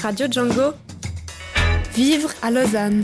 Radio Django. Vivre à Lausanne.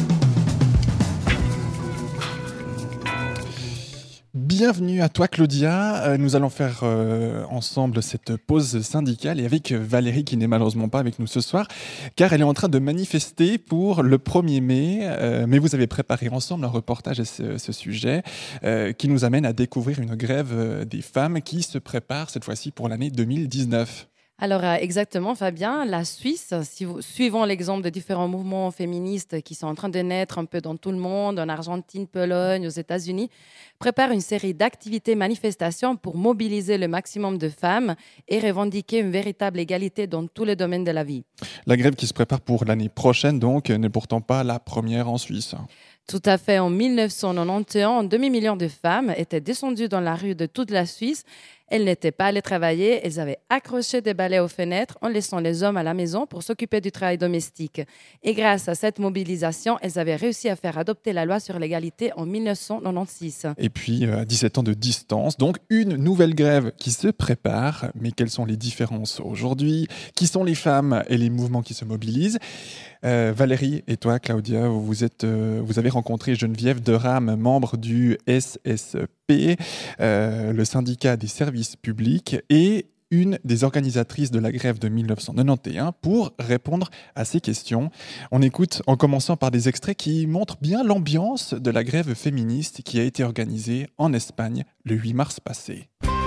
Bienvenue à toi Claudia, nous allons faire ensemble cette pause syndicale et avec Valérie qui n'est malheureusement pas avec nous ce soir car elle est en train de manifester pour le 1er mai, mais vous avez préparé ensemble un reportage à ce sujet qui nous amène à découvrir une grève des femmes qui se prépare cette fois-ci pour l'année 2019. Alors exactement Fabien, la Suisse, suivant l'exemple de différents mouvements féministes qui sont en train de naître un peu dans tout le monde, en Argentine, Pologne, aux États-Unis, prépare une série d'activités, manifestations pour mobiliser le maximum de femmes et revendiquer une véritable égalité dans tous les domaines de la vie. La grève qui se prépare pour l'année prochaine donc n'est pourtant pas la première en Suisse. Tout à fait. En 1991, un demi-million de femmes étaient descendues dans la rue de toute la Suisse. Elles n'étaient pas allées travailler, elles avaient accroché des balais aux fenêtres en laissant les hommes à la maison pour s'occuper du travail domestique. Et grâce à cette mobilisation, elles avaient réussi à faire adopter la loi sur l'égalité en 1996. Et puis, à 17 ans de distance, donc une nouvelle grève qui se prépare. Mais quelles sont les différences aujourd'hui ? Qui sont les femmes et les mouvements qui se mobilisent ? Valérie et toi, Claudia, vous avez rencontré Geneviève Derame, membre du SSP, le syndicat des services publics, et une des organisatrices de la grève de 1991 pour répondre à ces questions. On écoute en commençant par des extraits qui montrent bien l'ambiance de la grève féministe qui a été organisée en Espagne le 8 mars passé.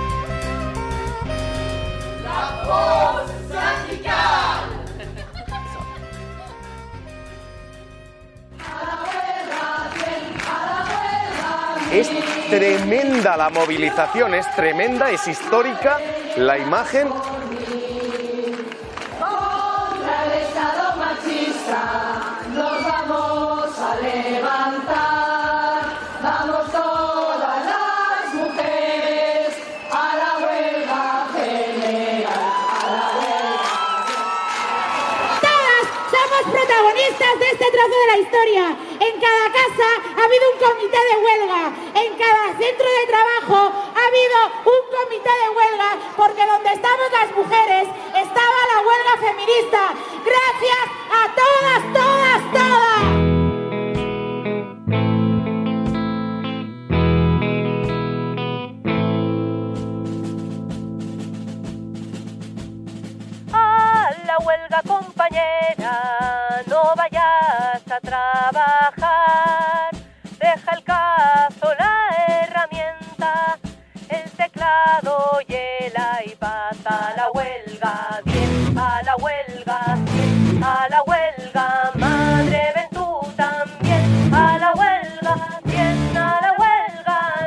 La pause syndicale. Es tremenda la movilización, es tremenda, es histórica la imagen. Contra el Estado machista nos vamos a levantar, vamos todas las mujeres a la huelga general, a la huelga. Todas somos protagonistas de este trozo de la historia. En cada casa ha habido un comité de huelga, en cada centro de trabajo ha habido un comité de huelga, porque donde estamos las mujeres estaba la huelga feminista. Gracias a todas, todas, todas. A la huelga, compañera, no vayas a trabajar. Deja el cazo, la herramienta, el teclado y el iPad. A la huelga, bien, a la huelga, bien, a la huelga. Madre, ven tú también, a la huelga, bien, a la huelga,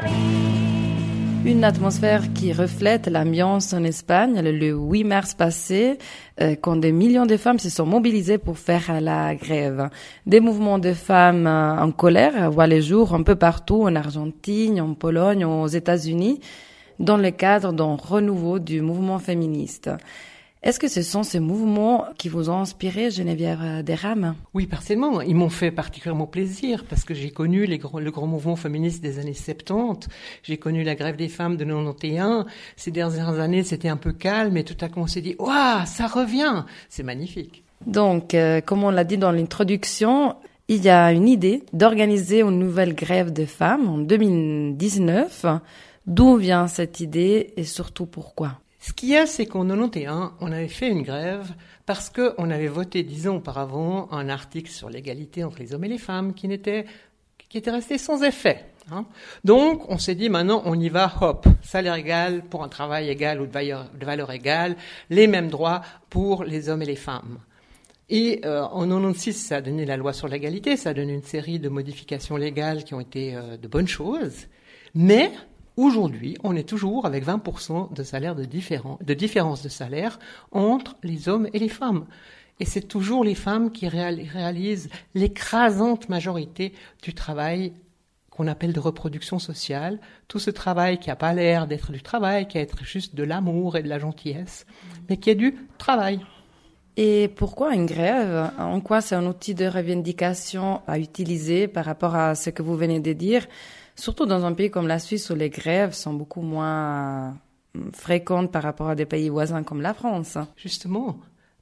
bien. Une atmosphère qui reflète l'ambiance en Espagne le 8 mars passé, quand des millions de femmes se sont mobilisées pour faire la grève. Des mouvements de femmes en colère voient le jour un peu partout, en Argentine, en Pologne, aux États-Unis, dans le cadre d'un renouveau du mouvement féministe. Est-ce que ce sont ces mouvements qui vous ont inspiré, Geneviève Derame ? Oui, partiellement. Ils m'ont fait particulièrement plaisir parce que j'ai connu le grand mouvement féministe des années 70. J'ai connu la grève des femmes de 91. Ces dernières années, c'était un peu calme et tout à coup, on s'est dit « Waouh, ça revient !» C'est magnifique. Donc, comme on l'a dit dans l'introduction, il y a une idée d'organiser une nouvelle grève des femmes en 2019. D'où vient cette idée et surtout pourquoi ? Ce qu'il y a, c'est qu'en 91, on avait fait une grève parce qu'on avait voté 10 ans auparavant un article sur l'égalité entre les hommes et les femmes qui était resté sans effet. Donc, on s'est dit, maintenant, on y va, hop, salaire égal pour un travail égal ou de valeur égale, les mêmes droits pour les hommes et les femmes. Et en 96, ça a donné la loi sur l'égalité, ça a donné une série de modifications légales qui ont été de bonnes choses, mais aujourd'hui, on est toujours avec 20% de salaire de différence de salaire entre les hommes et les femmes. Et c'est toujours les femmes qui réalisent l'écrasante majorité du travail qu'on appelle de reproduction sociale. Tout ce travail qui n'a pas l'air d'être du travail, qui a être juste de l'amour et de la gentillesse, mais qui est du travail. Et pourquoi une grève ? En quoi c'est un outil de revendication à utiliser par rapport à ce que vous venez de dire ? Surtout dans un pays comme la Suisse où les grèves sont beaucoup moins fréquentes par rapport à des pays voisins comme la France. Justement,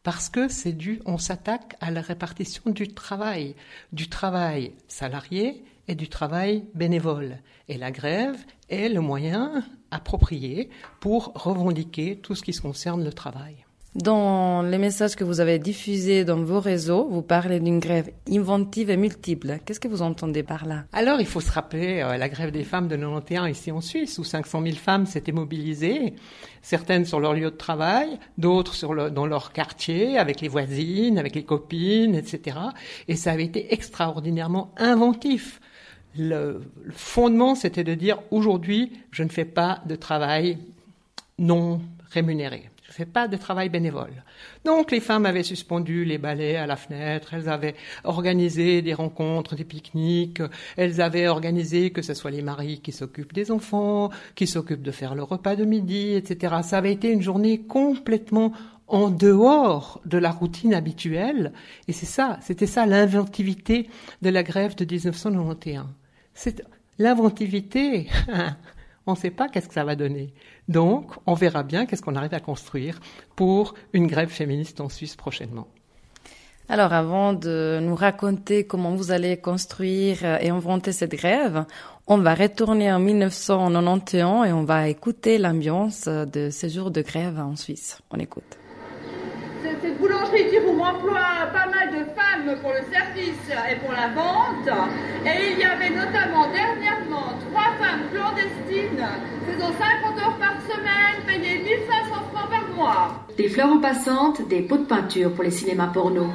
parce que on s'attaque à la répartition du travail salarié et du travail bénévole. Et la grève est le moyen approprié pour revendiquer tout ce qui concerne le travail. Dans les messages que vous avez diffusés dans vos réseaux, vous parlez d'une grève inventive et multiple. Qu'est-ce que vous entendez par là? Alors, il faut se rappeler la grève des femmes de 91 ici en Suisse, où 500 000 femmes s'étaient mobilisées, certaines sur leur lieu de travail, d'autres dans leur quartier, avec les voisines, avec les copines, etc. Et ça avait été extraordinairement inventif. Le fondement, c'était de dire, aujourd'hui, je ne fais pas de travail non rémunéré. Je ne fais pas de travail bénévole. Donc, les femmes avaient suspendu les balais à la fenêtre, elles avaient organisé des rencontres, des pique-niques, elles avaient organisé que ce soit les maris qui s'occupent des enfants, qui s'occupent de faire le repas de midi, etc. Ça avait été une journée complètement en dehors de la routine habituelle. Et c'était ça l'inventivité de la grève de 1991. L'inventivité, on ne sait pas qu'est-ce que ça va donner. Donc, on verra bien qu'est-ce qu'on arrive à construire pour une grève féministe en Suisse prochainement. Alors, avant de nous raconter comment vous allez construire et inventer cette grève, on va retourner en 1991 et on va écouter l'ambiance de ces jours de grève en Suisse. On écoute. Cette boulangerie-Tiroum emploie pas mal de femmes pour le service et pour la vente. Et il y avait notamment dernièrement 3 femmes clandestines faisant 50 heures par semaine, payées 1500 francs par mois. Des fleurs en passante, des pots de peinture pour les cinémas porno.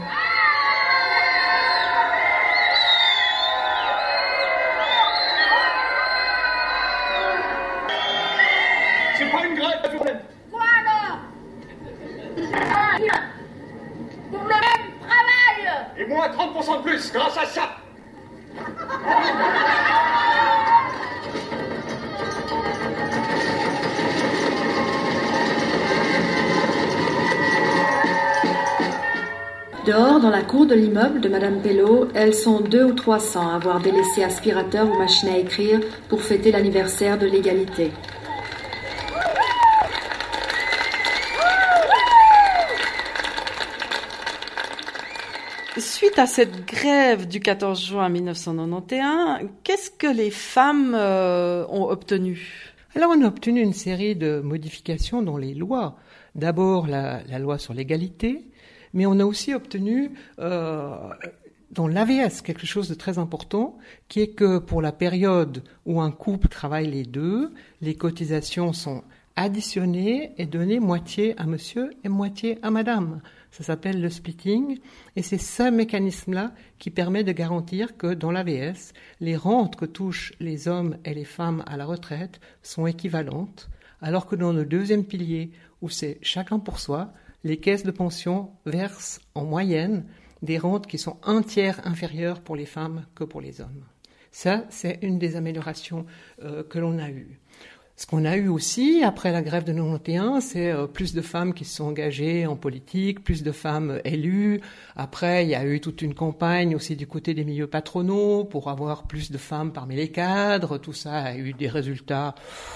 C'est pas une grève, problème. Voilà. Pour le même travail. Et moins 30% de plus grâce à ça. Dehors, dans la cour de l'immeuble de Madame Pelot, elles sont 200 ou 300 à avoir délaissé aspirateur ou machine à écrire pour fêter l'anniversaire de l'égalité. Suite à cette grève du 14 juin 1991, qu'est-ce que les femmes ont obtenu? Alors, on a obtenu une série de modifications dans les lois. D'abord, la loi sur l'égalité, mais on a aussi obtenu dans l'AVS quelque chose de très important, qui est que pour la période où un couple travaille les deux, les cotisations sont additionnées et données moitié à monsieur et moitié à madame. Ça s'appelle le splitting, et c'est ce mécanisme-là qui permet de garantir que dans l'AVS, les rentes que touchent les hommes et les femmes à la retraite sont équivalentes, alors que dans le deuxième pilier, où c'est chacun pour soi, les caisses de pension versent en moyenne des rentes qui sont un tiers inférieures pour les femmes que pour les hommes. Ça, c'est une des améliorations que l'on a eues. Ce qu'on a eu aussi, après la grève de 91, c'est plus de femmes qui se sont engagées en politique, plus de femmes élues. Après, il y a eu toute une campagne aussi du côté des milieux patronaux pour avoir plus de femmes parmi les cadres. Tout ça a eu des résultats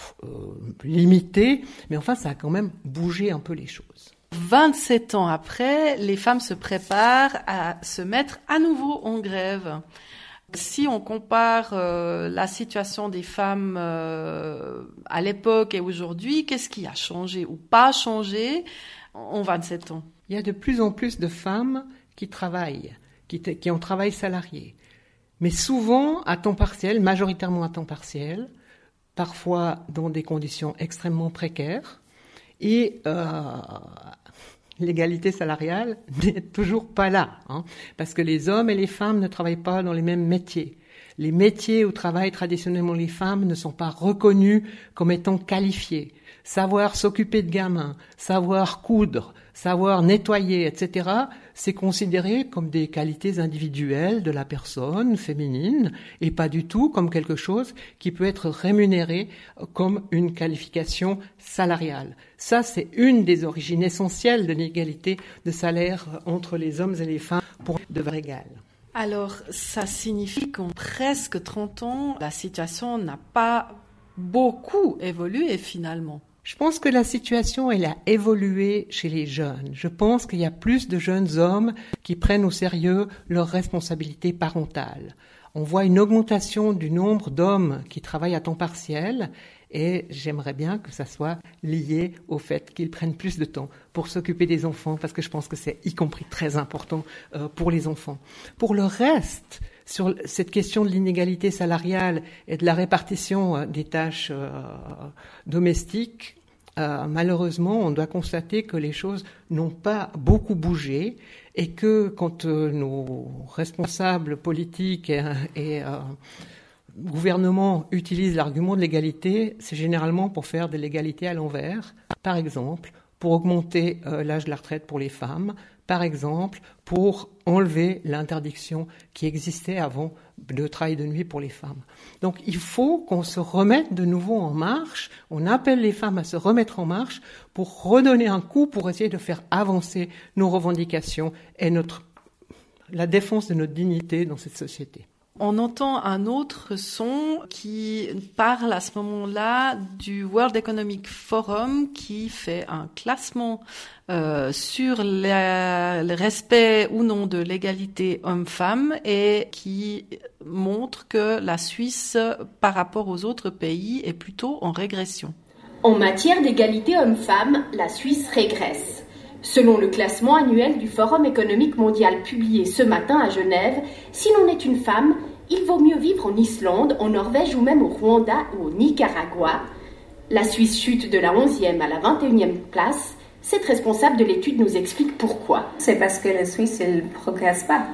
limités, mais enfin, ça a quand même bougé un peu les choses. 27 ans après, les femmes se préparent à se mettre à nouveau en grève. Si on compare la situation des femmes à l'époque et aujourd'hui, qu'est-ce qui a changé ou pas changé en 27 ans? Il y a de plus en plus de femmes qui travaillent, qui ont travail salarié, mais souvent à temps partiel, majoritairement à temps partiel, parfois dans des conditions extrêmement précaires, et l'égalité salariale n'est toujours pas là, parce que les hommes et les femmes ne travaillent pas dans les mêmes métiers. Les métiers où travaillent traditionnellement les femmes ne sont pas reconnus comme étant qualifiés. Savoir s'occuper de gamins, savoir coudre, savoir nettoyer, etc., c'est considéré comme des qualités individuelles de la personne féminine et pas du tout comme quelque chose qui peut être rémunéré comme une qualification salariale. Ça, c'est une des origines essentielles de l'égalité de salaire entre les hommes et les femmes pour devoir égal. Alors, ça signifie qu'en presque 30 ans, la situation n'a pas beaucoup évolué finalement. Je pense que la situation, elle a évolué chez les jeunes. Je pense qu'il y a plus de jeunes hommes qui prennent au sérieux leurs responsabilités parentales. On voit une augmentation du nombre d'hommes qui travaillent à temps partiel et j'aimerais bien que ça soit lié au fait qu'ils prennent plus de temps pour s'occuper des enfants parce que je pense que c'est y compris très important pour les enfants. Pour le reste, sur cette question de l'inégalité salariale et de la répartition des tâches domestiques, malheureusement, on doit constater que les choses n'ont pas beaucoup bougé et que quand nos responsables politiques et gouvernements utilisent l'argument de l'égalité, c'est généralement pour faire de l'égalité à l'envers. Par exemple, pour augmenter l'âge de la retraite pour les femmes, par exemple, pour enlever l'interdiction qui existait avant de travail de nuit pour les femmes. Donc il faut qu'on se remette de nouveau en marche, on appelle les femmes à se remettre en marche pour redonner un coup, pour essayer de faire avancer nos revendications et la défense de notre dignité dans cette société. On entend un autre son qui parle à ce moment-là du World Economic Forum qui fait un classement sur le respect ou non de l'égalité homme-femme et qui montre que la Suisse, par rapport aux autres pays, est plutôt en régression. En matière d'égalité homme-femme, la Suisse régresse. Selon le classement annuel du Forum économique mondial publié ce matin à Genève, si l'on est une femme, il vaut mieux vivre en Islande, en Norvège ou même au Rwanda ou au Nicaragua. La Suisse chute de la 11e à la 21e place. Cette responsable de l'étude nous explique pourquoi. C'est parce que la Suisse, elle ne progresse pas.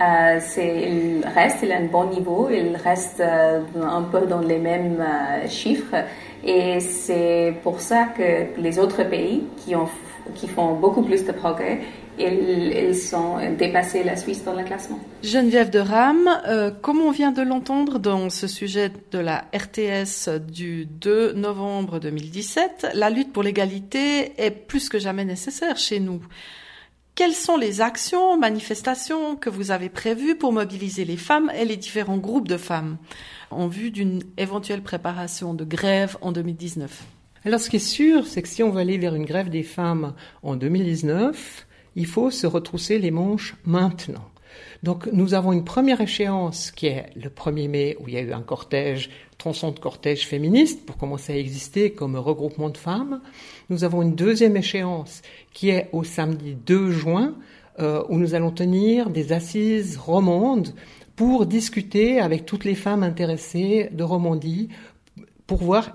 Il a un bon niveau, il reste un peu dans les mêmes chiffres. Et c'est pour ça que les autres pays qui font beaucoup plus de progrès, ils sont dépassés la Suisse dans le classement. Geneviève de Rame, comme on vient de l'entendre dans ce sujet de la RTS du 2 novembre 2017, la lutte pour l'égalité est plus que jamais nécessaire chez nous. Quelles sont les actions, manifestations que vous avez prévues pour mobiliser les femmes et les différents groupes de femmes en vue d'une éventuelle préparation de grève en 2019 ? Alors ce qui est sûr, c'est que si on veut aller vers une grève des femmes en 2019, il faut se retrousser les manches maintenant. Donc nous avons une première échéance qui est le 1er mai où il y a eu un tronçon de cortège féministe pour commencer à exister comme regroupement de femmes. Nous avons une deuxième échéance qui est au samedi 2 juin où nous allons tenir des assises romandes pour discuter avec toutes les femmes intéressées de Romandie pour voir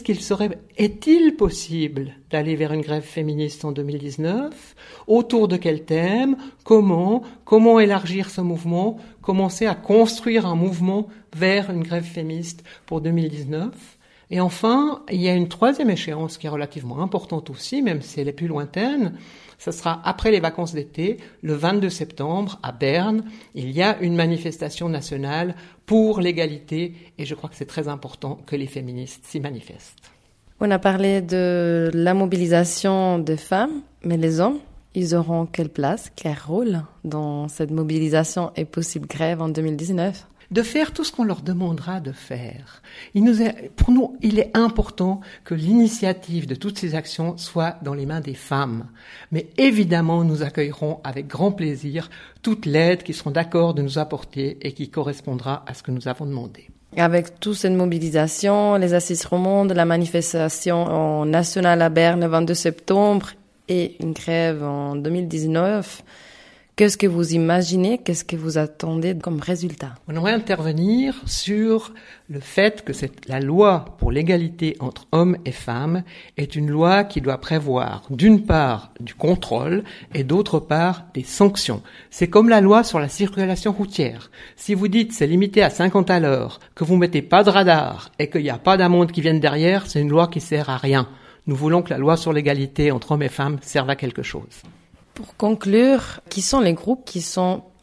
est-il possible d'aller vers une grève féministe en 2019, autour de quel thème, comment élargir ce mouvement, commencer à construire un mouvement vers une grève féministe pour 2019. Et enfin, il y a une troisième échéance qui est relativement importante aussi, même si elle est plus lointaine. Ce sera après les vacances d'été, le 22 septembre, à Berne. Il y a une manifestation nationale pour l'égalité et je crois que c'est très important que les féministes s'y manifestent. On a parlé de la mobilisation des femmes, mais les hommes, ils auront quelle place, quel rôle dans cette mobilisation et possible grève en 2019 ? De faire tout ce qu'on leur demandera de faire. Pour nous, il est important que l'initiative de toutes ces actions soit dans les mains des femmes. Mais évidemment, nous accueillerons avec grand plaisir toute l'aide qu'ils seront d'accord de nous apporter et qui correspondra à ce que nous avons demandé. Avec toute cette mobilisation, les assises romandes, la manifestation nationale à Berne le 22 septembre et une grève en 2019, qu'est-ce que vous imaginez, qu'est-ce que vous attendez comme résultat ? On aimerait intervenir sur le fait que la loi pour l'égalité entre hommes et femmes est une loi qui doit prévoir d'une part du contrôle et d'autre part des sanctions. C'est comme la loi sur la circulation routière. Si vous dites c'est limité à 50 à l'heure, que vous mettez pas de radar et qu'il n'y a pas d'amende qui vienne derrière, c'est une loi qui sert à rien. Nous voulons que la loi sur l'égalité entre hommes et femmes serve à quelque chose. Pour conclure, qui sont les groupes qui sont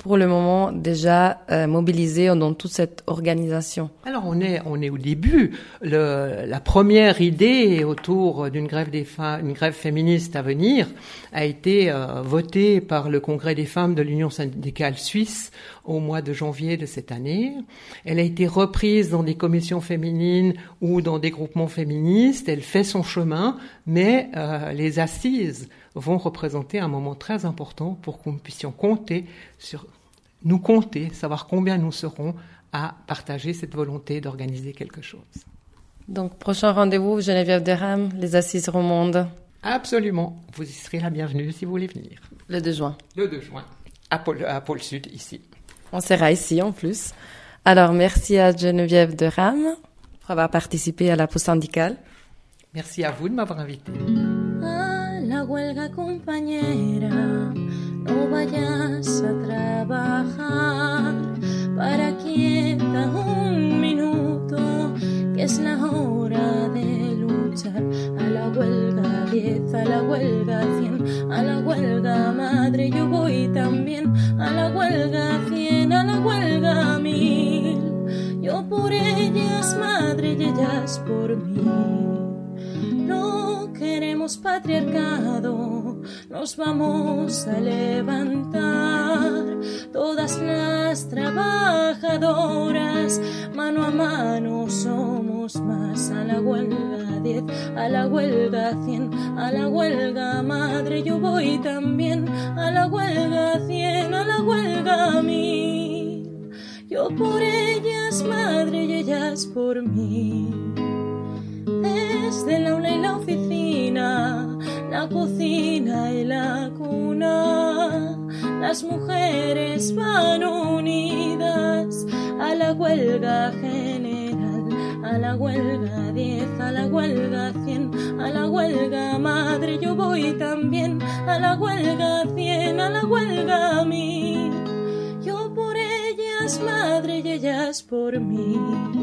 pour le moment déjà mobilisés dans toute cette organisation? Alors on est au début. La première idée autour d'une grève des femmes, une grève féministe à venir, a été votée par le Congrès des femmes de l'Union syndicale suisse au mois de janvier de cette année. Elle a été reprise dans des commissions féminines ou dans des groupements féministes. Elle fait son chemin, mais les assises vont représenter un moment très important pour que nous puissions compter, savoir combien nous serons à partager cette volonté d'organiser quelque chose. Donc, prochain rendez-vous, Geneviève Derame, les assises romandes. Absolument. Vous y serez la bienvenue si vous voulez venir. Le 2 juin. Le 2 juin, à Pôle Sud, ici. On sera ici en plus. Alors, merci à Geneviève Derame pour avoir participé à la pause syndicale. Merci à vous de m'avoir invité. La huelga, compañera, no vayas a trabajar, para quieta un minuto, que es la hora de luchar. A la huelga 10, a la huelga 100, a la huelga madre yo voy también, a la huelga 100, a la huelga 1000. Yo por ellas, madre, y ellas por mí. No queremos patriarcado, nos vamos a levantar. Todas las trabajadoras, mano a mano somos más. A la huelga 10, a la huelga 100, a la huelga madre yo voy también. A la huelga 100, a la huelga 1000. Yo por ellas, madre, y ellas por mí. Desde el aula y la oficina, la cocina y la cuna, las mujeres van unidas a la huelga general, a la huelga 10, a la huelga 100, a la huelga madre yo voy también, a la huelga 100, a la huelga 1000. Yo por ellas, madre, y ellas por mí.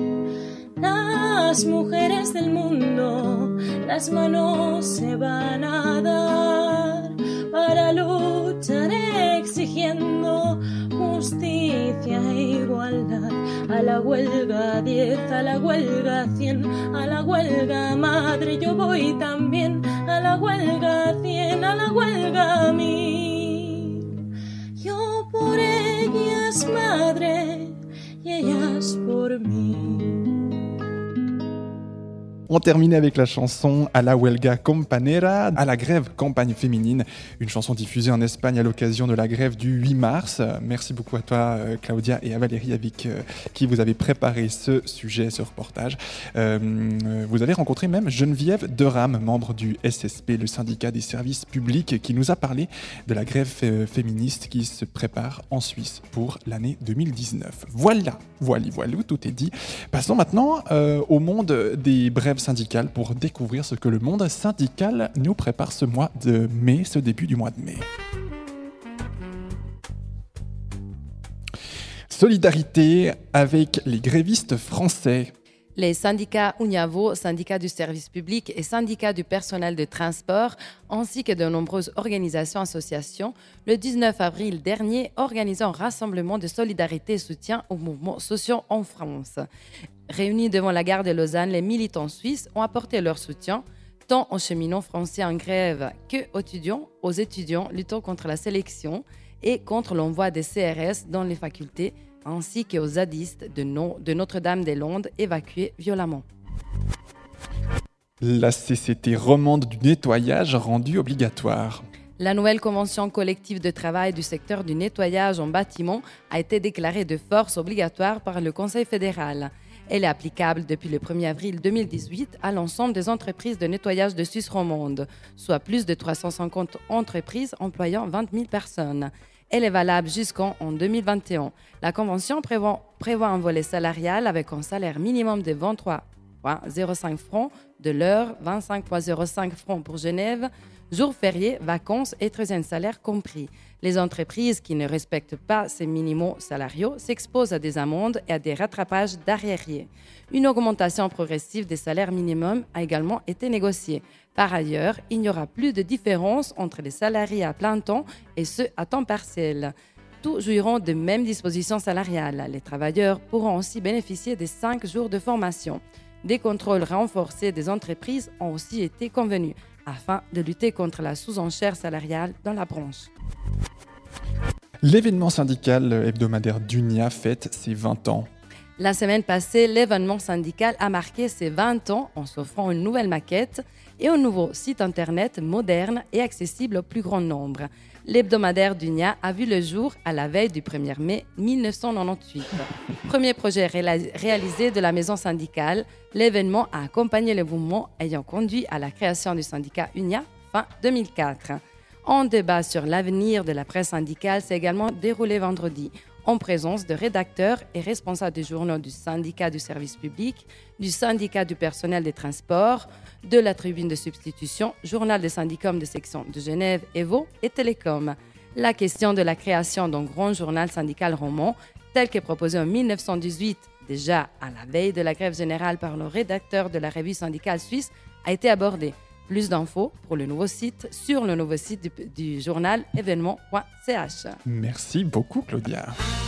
Las mujeres del mundo, las manos se van a dar para luchar exigiendo justicia e igualdad. A la huelga 10, a la huelga 100, a la huelga madre yo voy también. A la huelga 100, a la huelga 1000. Yo por ellas, madre, y ellas por mí. On terminait avec la chanson A la huelga compañera, à la grève campagne féminine, une chanson diffusée en Espagne à l'occasion de la grève du 8 mars. Merci beaucoup à toi Claudia et à Valérie avec qui vous avez préparé ce sujet, ce reportage. Vous avez rencontré même Geneviève Derame, membre du SSP, le syndicat des services publics, qui nous a parlé de la grève féministe qui se prépare en Suisse pour l'année 2019. Voilà, tout est dit. Passons maintenant au monde des brèves syndicale pour découvrir ce que le monde syndical nous prépare ce mois de mai, ce début du mois de mai. Solidarité avec les grévistes français. Les syndicats UNIAVO, syndicats du service public et syndicats du personnel de transport, ainsi que de nombreuses organisations et associations, le 19 avril dernier, organisaient un rassemblement de solidarité et soutien aux mouvements sociaux en France. Réunis devant la gare de Lausanne, les militants suisses ont apporté leur soutien, tant aux cheminots français en grève qu'aux étudiants luttant contre la sélection et contre l'envoi des CRS dans les facultés, ainsi qu'aux zadistes de Notre-Dame-des-Landes évacués violemment. La CCT romande du nettoyage rendue obligatoire. La nouvelle convention collective de travail du secteur du nettoyage en bâtiment a été déclarée de force obligatoire par le Conseil fédéral. Elle est applicable depuis le 1er avril 2018 à l'ensemble des entreprises de nettoyage de Suisse romande, soit plus de 350 entreprises employant 20 000 personnes. Elle est valable jusqu'en 2021. La Convention prévoit un volet salarial avec un salaire minimum de 23,05 francs de l'heure, 25,05 francs pour Genève, jours fériés, vacances et 13e salaire compris. Les entreprises qui ne respectent pas ces minimums salariaux s'exposent à des amendes et à des rattrapages d'arriérés. Une augmentation progressive des salaires minimums a également été négociée. Par ailleurs, il n'y aura plus de différence entre les salariés à plein temps et ceux à temps partiel. tous jouiront des mêmes dispositions salariales. Les travailleurs pourront aussi bénéficier des 5 jours de formation. Des contrôles renforcés des entreprises ont aussi été convenus afin de lutter contre la sous-enchère salariale dans la branche. L'événement syndical hebdomadaire d'UNIA fête ses 20 ans. La semaine passée, l'événement syndical a marqué ses 20 ans en s'offrant une nouvelle maquette et un nouveau site internet moderne et accessible au plus grand nombre. L'hebdomadaire d'UNIA a vu le jour à la veille du 1er mai 1998. Premier projet réalisé de la maison syndicale, l'événement a accompagné le mouvement ayant conduit à la création du syndicat UNIA fin 2004. Un débat sur l'avenir de la presse syndicale s'est également déroulé vendredi, en présence de rédacteurs et responsables des journaux du syndicat du service public, du syndicat du personnel des transports, de la tribune de substitution, journal des syndicats de section de Genève, Evo et Télécom. La question de la création d'un grand journal syndical roman, tel que proposé en 1918, déjà à la veille de la grève générale par le rédacteur de la revue syndicale suisse, a été abordée. Plus d'infos pour le nouveau site sur le nouveau site du journal événement.ch. Merci beaucoup, Claudia.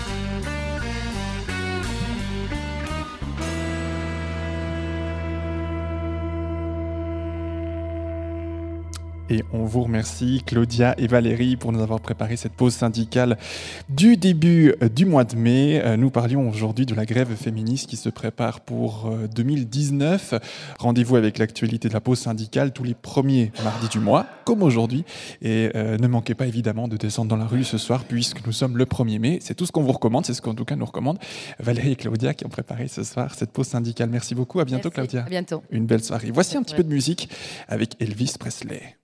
Et on vous remercie, Claudia et Valérie, pour nous avoir préparé cette pause syndicale du début du mois de mai. Nous parlions aujourd'hui de la grève féministe qui se prépare pour 2019. Rendez-vous avec l'actualité de la pause syndicale tous les premiers mardis du mois, comme aujourd'hui. Et ne manquez pas évidemment de descendre dans la rue ce soir, puisque nous sommes le 1er mai. C'est tout ce qu'on vous recommande, c'est ce qu'en tout cas nous recommande Valérie et Claudia qui ont préparé ce soir cette pause syndicale. Merci beaucoup, à bientôt. Merci. Claudia. À bientôt. Une belle soirée. Voici un petit peu de musique avec Elvis Presley.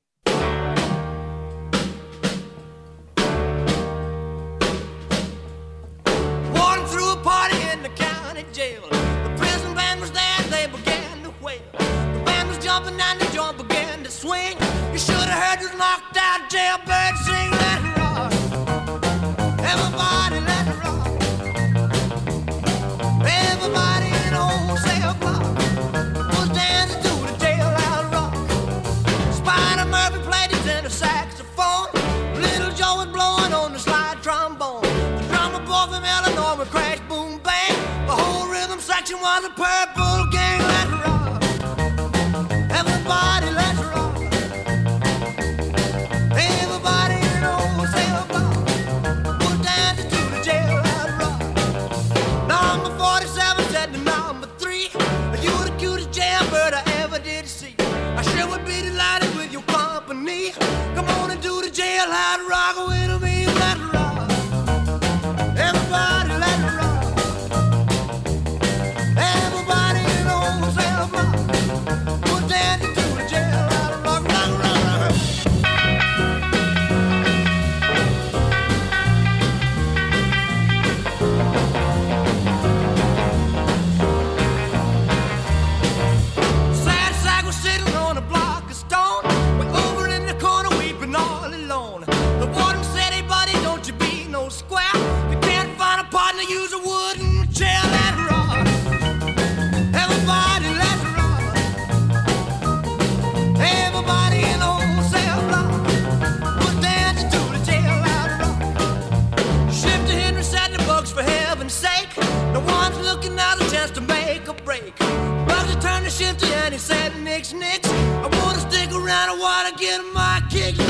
And the joint began to swing. You should have heard this knocked out jailbird sing. Let it rock. Everybody let it rock. Everybody in the wholesale block was dancing to the jailhouse rock. Spider Murphy played his tenor saxophone. Little Joe was blowing on the slide trombone. The drummer boy from Illinois would crash, boom, bang. The whole rhythm section was a purple gang. Let it rock. Everybody, let's rock. Everybody in the wholesale block was dancing to the jailhouse rock. Number 47 said to number 3, you the cutest jailbird I ever did see. I sure would be delighted with your company. Come on and do the jailhouse rock with me. Let's rock. Everybody, let's rock. Everybody in the wholesale block. Use a wooden chair, let it rock. Everybody, let it rock. Everybody in the wholesale block was dancing to the jailhouse rock. Shifty Henry said the books for heaven's sake. No one's looking out a chance to make a break. Bugsy turned to Shifty and he said, Nix, Nix, I wanna stick around, I wanna get my kicks.